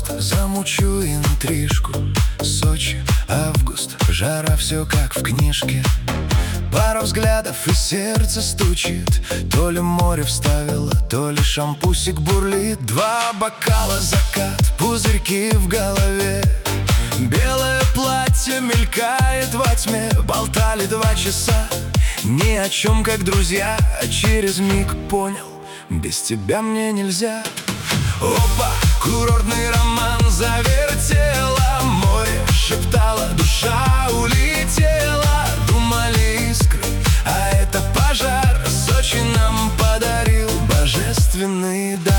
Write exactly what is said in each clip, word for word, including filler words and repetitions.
просто замучу интрижку. Сочи, август, жара, все как в книжке. Пара взглядов и сердце стучит. То ли море вставило, то ли шампусик бурлит. Два бокала, закат, пузырьки в голове. Белое платье мелькает во тьме. Болтали два часа ни о чем, как друзья. А через миг понял, без тебя мне нельзя. Опа, курортный роман завертела. Море шептало, душа улетела. Думали искры, а это пожар. Сочи нам подарил божественный дар.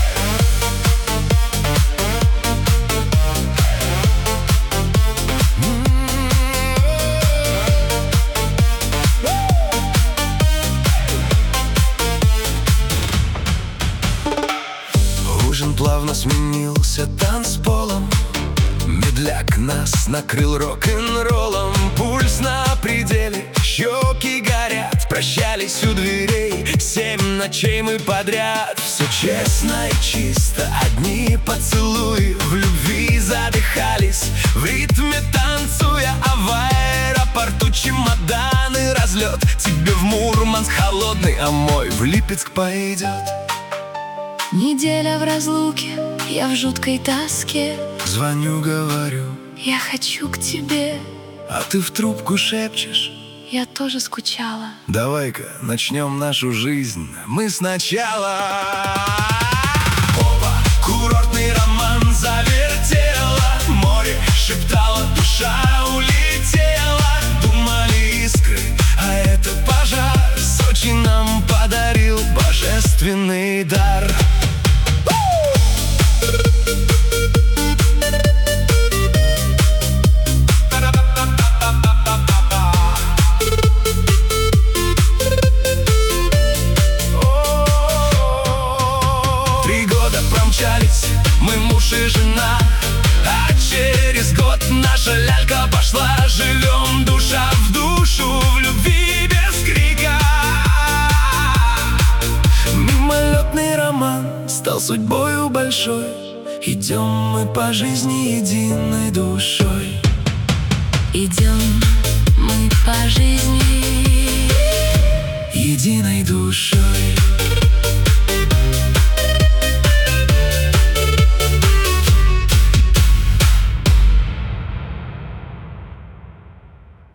Ужин плавно сменился танцполом. Медляк нас накрыл рок-н-роллом. Пульс на пределе, щеки горят. Прощались у дверей семь ночей мы подряд. Все честно и чисто, одни поцелуи. В любви задыхались, в ритме танцуя. А в аэропорту чемоданы разлет. Тебе в Мурманск холодный, а мой в Липецк пойдет. Неделя в разлуке, я в жуткой тоске. Звоню, говорю, я хочу к тебе. а ты в трубку шепчешь: я тоже скучала. давай-ка начнем нашу жизнь мы сначала. Опа, курортный роман завертела. Море шептало, душа улетела. Думали искры, а это пожар. Сочи нам подарил божественный дар. Мы муж и жена, а через год наша лялька пошла. Живем душа в душу, в любви без крика. Мимолетный роман стал судьбою большой. Идем мы по жизни единой душой. Идем мы по жизни единой душой.